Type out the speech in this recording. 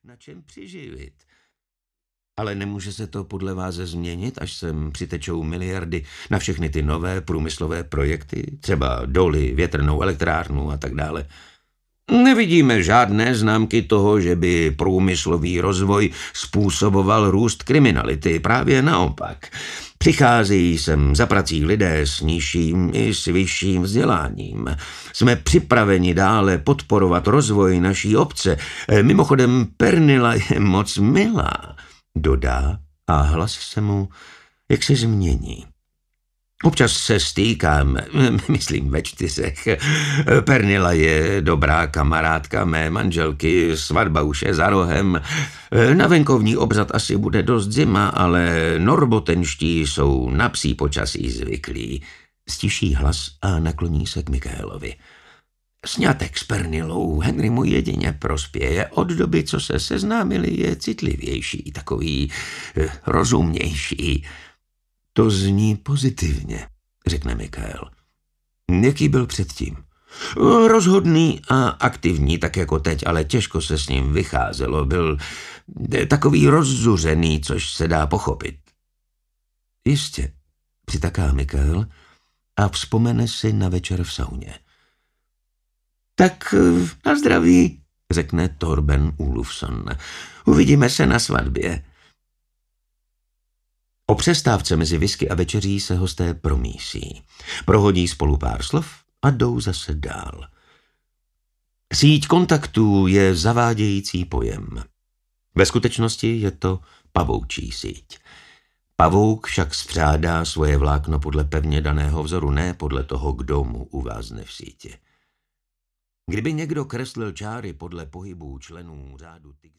na čem přiživit. Ale nemůže se to podle vás změnit, až sem přitečou miliardy na všechny ty nové průmyslové projekty, třeba doly, větrnou elektrárnu a tak dále? Nevidíme žádné známky toho, že by průmyslový rozvoj způsoboval růst kriminality, právě naopak. Přicházejí sem za prací lidé s nižším i s vyšším vzděláním. Jsme připraveni dále podporovat rozvoj naší obce. Mimochodem, Pernilla je moc milá, dodá a hlas se mu jak se změní. Občas se stýkáme, myslím ve 4. Pernilla je dobrá kamarádka mé manželky, svatba už je za rohem. Na venkovní obřad asi bude dost zima, ale norbotenští jsou na psí počasí zvyklí. Stiší hlas a nakloní se k Michaelovi. Sňatek s Pernillou Henry mu jedině prospěje. Od doby, co se seznámili, je citlivější, takový rozumnější. To zní pozitivně, řekne Michael. Jaký byl předtím? Rozhodný a aktivní, tak jako teď, ale těžko se s ním vycházelo. Byl takový rozzuřený, což se dá pochopit. Jistě, přitaká Michael a vzpomene si na večer v sauně. Tak na zdraví, řekne Torben Ulufson. Uvidíme se na svatbě. O přestávce mezi whisky a večeří se hosté promísí. Prohodí spolu pár slov a jdou zase dál. Síť kontaktů je zavádějící pojem. Ve skutečnosti je to pavoučí síť. Pavouk však spřádá svoje vlákno podle pevně daného vzoru, ne podle toho, kdo mu uvázne v síti. Kdyby někdo kreslil čáry podle pohybů členů řádu